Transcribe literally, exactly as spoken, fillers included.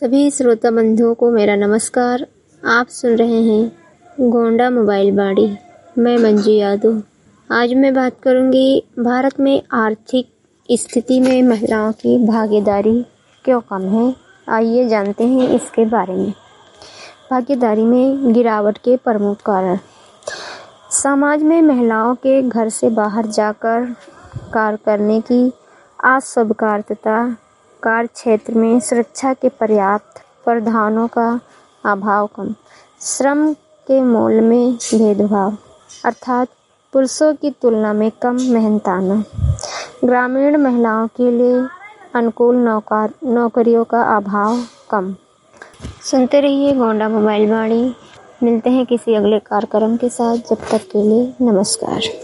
सभी श्रोता बंधुओं को मेरा नमस्कार। आप सुन रहे हैं गोंडा मोबाइल बाड़ी। मैं मंजू यादव। आज मैं बात करूंगी भारत में आर्थिक स्थिति में महिलाओं की भागीदारी क्यों कम है। आइए जानते हैं इसके बारे में। भागीदारी में गिरावट के प्रमुख कारण। समाज में महिलाओं के घर से बाहर जाकर कार्य करने की अस्वीकार्यता, कार्य क्षेत्र में सुरक्षा के पर्याप्त प्रावधानों का अभाव, कम श्रम के मूल्य में भेदभाव अर्थात पुरुषों की तुलना में कम मेहनताना, ग्रामीण महिलाओं के लिए अनुकूल नौकर नौकरियों का अभाव, कम। सुनते रहिए गोंडा मोबाइल वाणी। मिलते हैं किसी अगले कार्यक्रम के साथ। जब तक के लिए नमस्कार।